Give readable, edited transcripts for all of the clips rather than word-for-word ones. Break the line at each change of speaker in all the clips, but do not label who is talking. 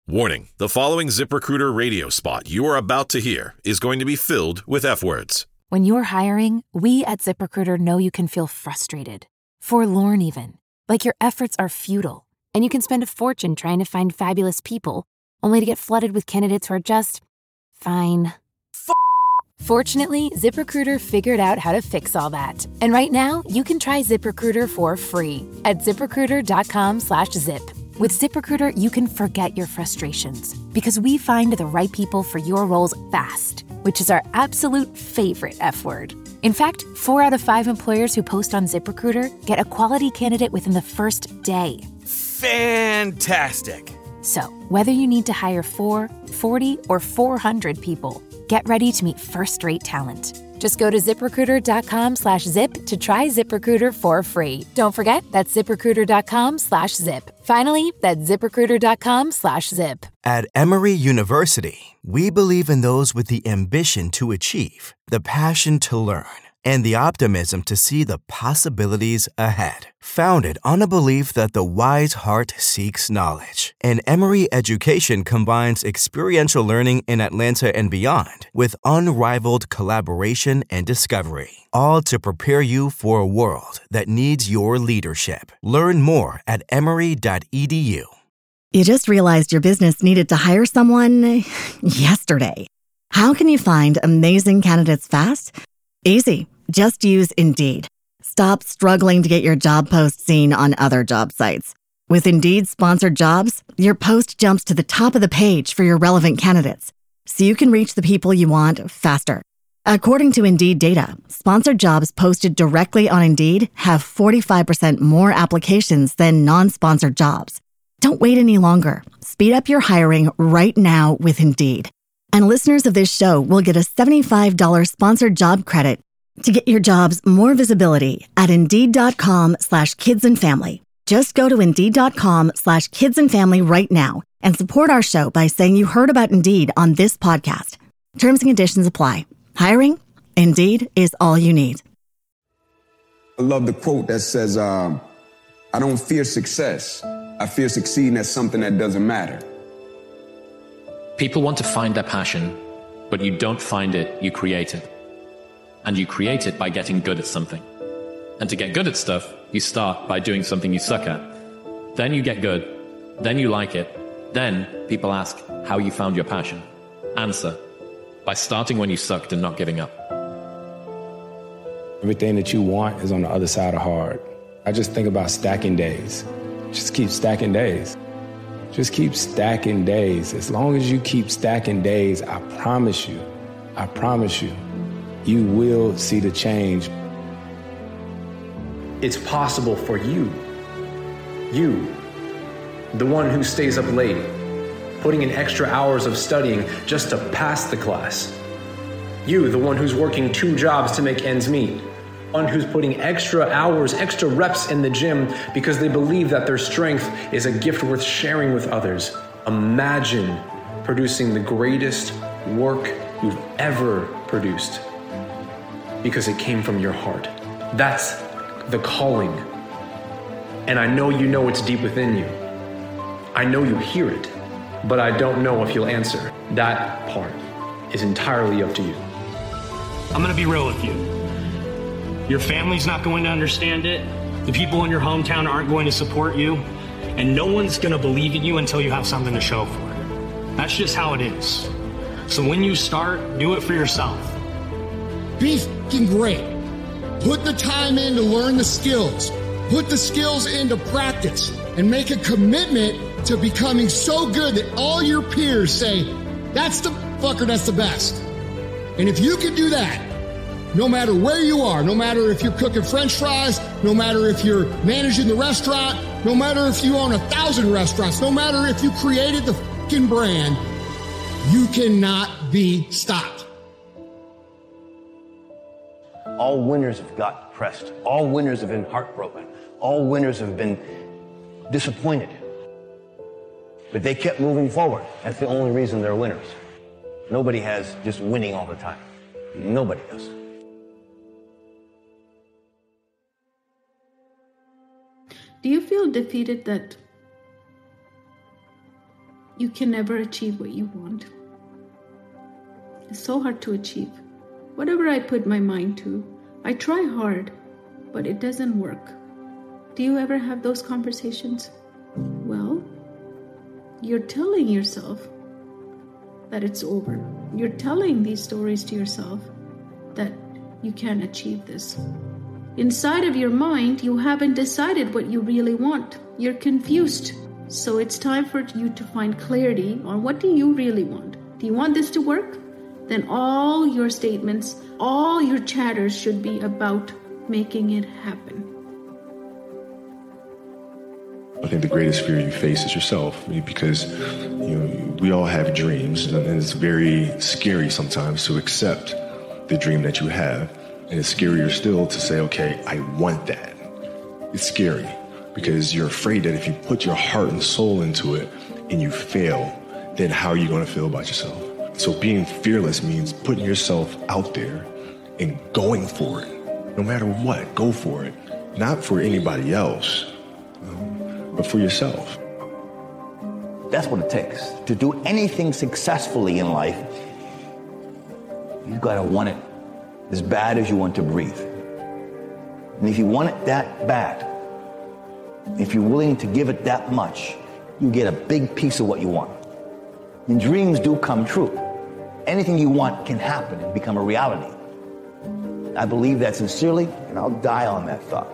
Warning, the following ZipRecruiter radio spot you are about to hear is going to be filled with F-words.
When you're hiring, we at ZipRecruiter know you can feel frustrated, forlorn even, like your efforts are futile, and you can spend a fortune trying to find fabulous people, only to get flooded with candidates who are just fine. Fortunately, ZipRecruiter figured out how to fix all that. And right now, you can try ZipRecruiter for free at ZipRecruiter.com/zip. With ZipRecruiter, you can forget your frustrations because we find the right people for your roles fast, which is our absolute favorite F word. In fact, 4 out of 5 employers who post on ZipRecruiter get a quality candidate within the first day.
Fantastic.
So, whether you need to hire 4, 40, or 400 people, get ready to meet first-rate talent. Just go to ZipRecruiter.com/zip to try ZipRecruiter for free. Don't forget, that's ZipRecruiter.com/zip. Finally, that's ZipRecruiter.com/zip.
At Emory University, we believe in those with the ambition to achieve, the passion to learn, and the optimism to see the possibilities ahead. Founded on a belief that the wise heart seeks knowledge, and Emory education combines experiential learning in Atlanta and beyond with unrivaled collaboration and discovery, all to prepare you for a world that needs your leadership. Learn more at emory.edu.
You just realized your business needed to hire someone yesterday. How can you find amazing candidates fast? Easy. Just use Indeed. Stop struggling to get your job post seen on other job sites. With Indeed sponsored jobs, your post jumps to the top of the page for your relevant candidates, so you can reach the people you want faster. According to Indeed data, sponsored jobs posted directly on Indeed have 45% more applications than non-sponsored jobs. Don't wait any longer. Speed up your hiring right now with Indeed. And listeners of this show will get a $75 sponsored job credit to get your jobs more visibility at Indeed.com/kidsandfamily. Just go to Indeed.com/kidsandfamily right now and support our show by saying you heard about Indeed on this podcast. Terms and conditions apply. Hiring? Indeed is all you need.
I love the quote that says, I don't fear success. I fear succeeding at something that doesn't matter.
People want to find their passion, but you don't find it, you create it. And you create it by getting good at something. And to get good at stuff, you start by doing something you suck at. Then you get good. Then you like it. Then people ask how you found your passion. Answer: by starting when you sucked and not giving up.
Everything that you want is on the other side of hard. I just think about stacking days. Just keep stacking days. Just keep stacking days. As long as you keep stacking days, I promise you, you will see the change.
It's possible for you, the one who stays up late, putting in extra hours of studying just to pass the class. You, the one who's working 2 jobs to make ends meet. One who's putting extra hours, extra reps in the gym because they believe that their strength is a gift worth sharing with others. Imagine producing the greatest work you've ever produced because it came from your heart. That's the calling. And I know you know it's deep within you. I know you hear it, but I don't know if you'll answer. That part is entirely up to you.
I'm gonna be real with you. Your family's not going to understand it. The people in your hometown aren't going to support you. And no one's gonna believe in you until you have something to show for it. That's just how it is. So when you start, do it for yourself.
Be f***ing great. Put the time in to learn the skills. Put the skills into practice and make a commitment to becoming so good that all your peers say, that's the fucker, that's the best. And if you can do that, no matter where you are, no matter if you're cooking French fries, no matter if you're managing the restaurant, no matter if you own 1,000 restaurants, no matter if you created the fucking brand, you cannot be stopped.
All winners have got depressed. All winners have been heartbroken. All winners have been disappointed. But they kept moving forward. That's the only reason they're winners. Nobody has just winning all the time. Nobody does.
Do you feel defeated that
you can never achieve what you want. It's so hard to achieve. Whatever I put my mind to, I try hard, but it doesn't work. Do you ever have those conversations? Well, you're telling yourself that it's over. You're telling these stories to yourself that you can't achieve this. Inside of your mind, you haven't decided what you really want. You're confused. So it's time for you to find clarity on what do you really want. Do you want this to work? Then all your statements, all your chatters should be about making it happen.
I think the greatest fear you face is yourself, because we all have dreams, and it's very scary sometimes to accept the dream that you have, and it's scarier still to say, okay, I want that. It's scary because you're afraid that if you put your heart and soul into it and you fail, then how are you going to feel about yourself? So being fearless means putting yourself out there and going for it. No matter what, go for it. Not for anybody else, but for yourself.
That's what it takes. To do anything successfully in life, you've got to want it as bad as you want to breathe. And if you want it that bad, if you're willing to give it that much, you get a big piece of what you want. And dreams do come true. Anything you want can happen and become a reality. I believe that sincerely, and I'll die on that thought.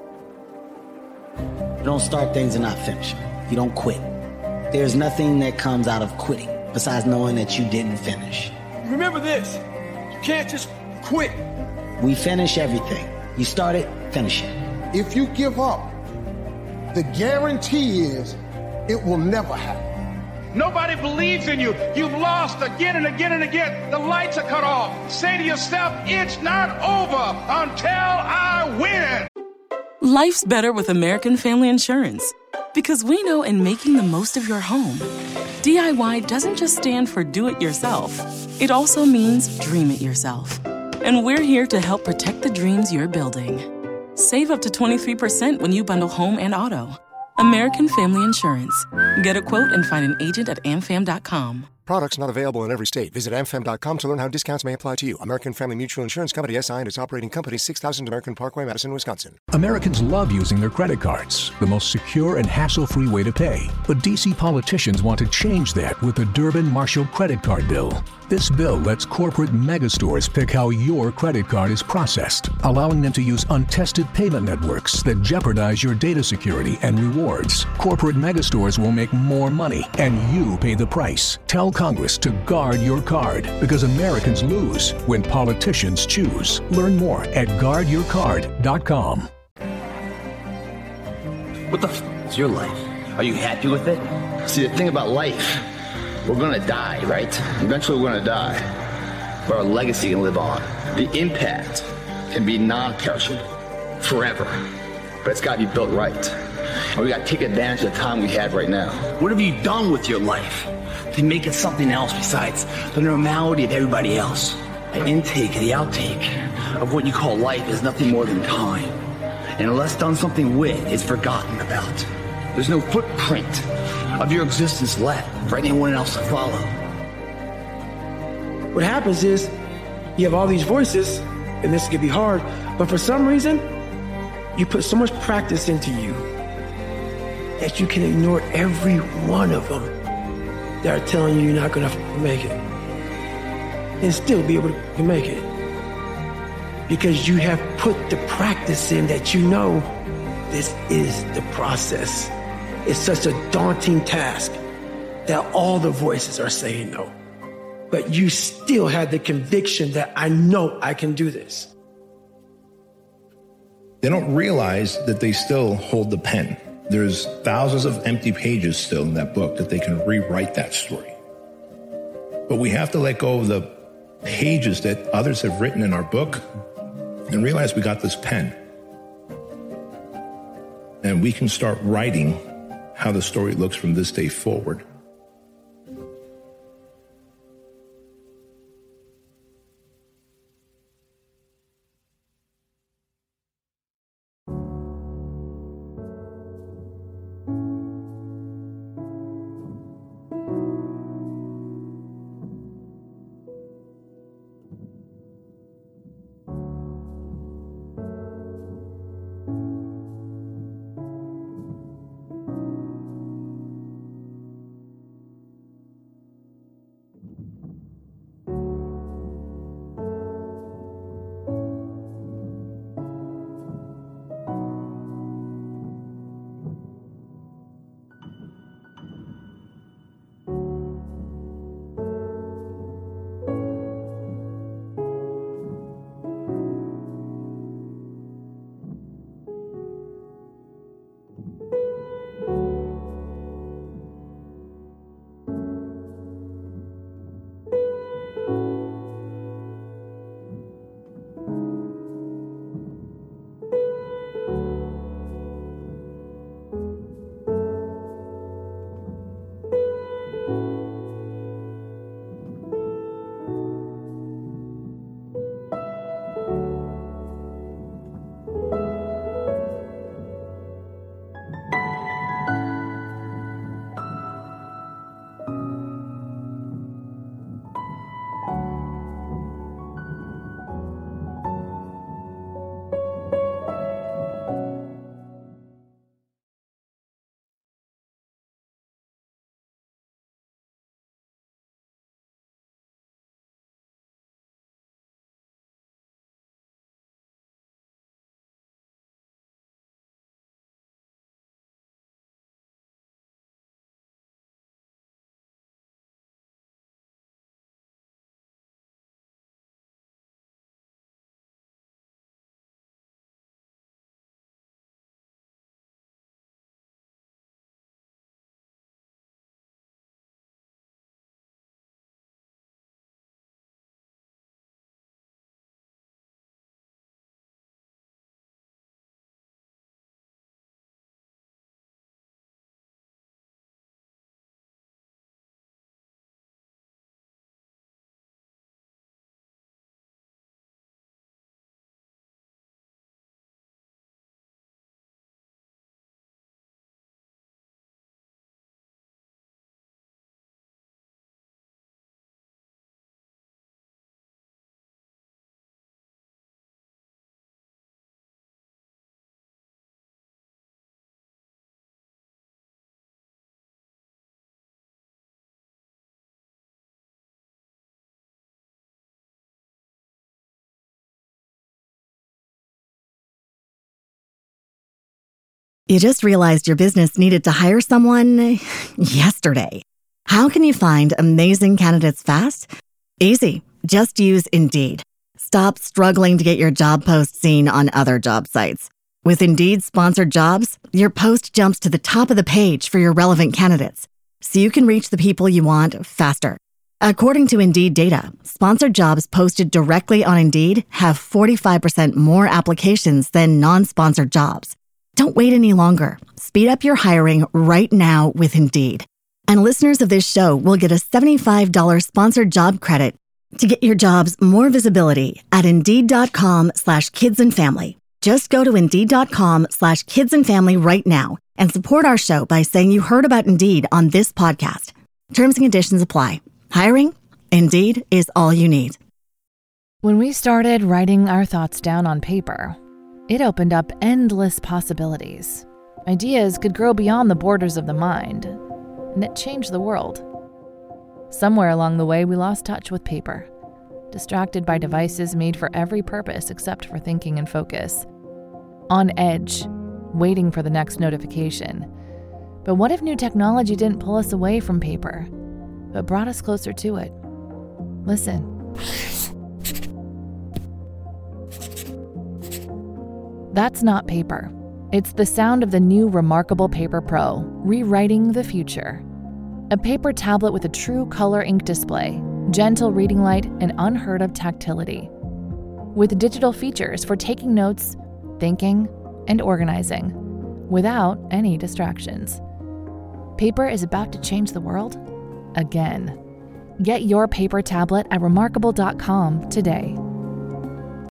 You don't start things and not finish them. You don't quit. There's nothing that comes out of quitting besides knowing that you didn't finish.
Remember this, you can't just quit.
We finish everything. You start it, finish it.
If you give up, the guarantee is it will never happen.
Nobody believes in you. You've lost again and again and again. The lights are cut off. Say to yourself, it's not over until I win.
Life's better with American Family Insurance because we know in making the most of your home, DIY doesn't just stand for do it yourself. It also means dream it yourself. And we're here to help protect the dreams you're building. Save up to 23% when you bundle home and auto. American Family Insurance. Get a quote and find an agent at amfam.com.
Products not available in every state. Visit amfam.com to learn how discounts may apply to you. American Family Mutual Insurance Company, SI, and its operating company, 6000 American Parkway, Madison, Wisconsin.
Americans love using their credit cards, the most secure and hassle-free way to pay. But D.C. politicians want to change that with the Durbin-Marshall credit card bill. This bill lets corporate megastores pick how your credit card is processed, allowing them to use untested payment networks that jeopardize your data security and rewards. Corporate megastores will make more money, and you pay the price. Tell Congress to guard your card, because Americans lose when politicians choose. Learn more at guardyourcard.com.
What the f*** is your life? Are you happy with it? See, the thing about life, we're gonna die, right? Eventually we're gonna die. But our legacy can live on. The impact can be non-perishable forever. But it's gotta be built right. And we gotta take advantage of the time we have right now.
What have you done with your life to make it something else besides the normality of everybody else?
The intake and the outtake of what you call life is nothing more than time. And unless done something with, it's forgotten about. There's no footprint of your existence left for anyone else to follow.
What happens is you have all these voices, and this can be hard, but for some reason, you put so much practice into you that you can ignore every one of them that are telling you you're not gonna make it, and still be able to make it. Because you have put the practice in that you know this is the process. It's such a daunting task that all the voices are saying no. But you still have the conviction that I know I can do this.
They don't realize that they still hold the pen. There's thousands of empty pages still in that book that they can rewrite that story. But we have to let go of the pages that others have written in our book and realize we got this pen. And we can start writing how the story looks from this day forward.
You just realized your business needed to hire someone yesterday. How can you find amazing candidates fast? Easy. Just use Indeed. Stop struggling to get your job post seen on other job sites. With Indeed sponsored jobs, your post jumps to the top of the page for your relevant candidates, so you can reach the people you want faster. According to Indeed data, sponsored jobs posted directly on Indeed have 45% more applications than non-sponsored jobs. Don't wait any longer. Speed up your hiring right now with Indeed. And listeners of this show will get a $75 sponsored job credit to get your jobs more visibility at Indeed.com/kidsandfamily. Just go to Indeed.com/kidsandfamily right now and support our show by saying you heard about Indeed on this podcast. Terms and conditions apply. Hiring? Indeed is all you need.
When we started writing our thoughts down on paper, it opened up endless possibilities. Ideas could grow beyond the borders of the mind, and it changed the world. Somewhere along the way, we lost touch with paper, distracted by devices made for every purpose except for thinking and focus. On edge, waiting for the next notification. But what if new technology didn't pull us away from paper, but brought us closer to it? Listen. That's not paper. It's the sound of the new Remarkable Paper Pro, rewriting the future. A paper tablet with a true color ink display, gentle reading light, and unheard of tactility. With digital features for taking notes, thinking, and organizing, without any distractions. Paper is about to change the world again. Get your paper tablet at Remarkable.com today.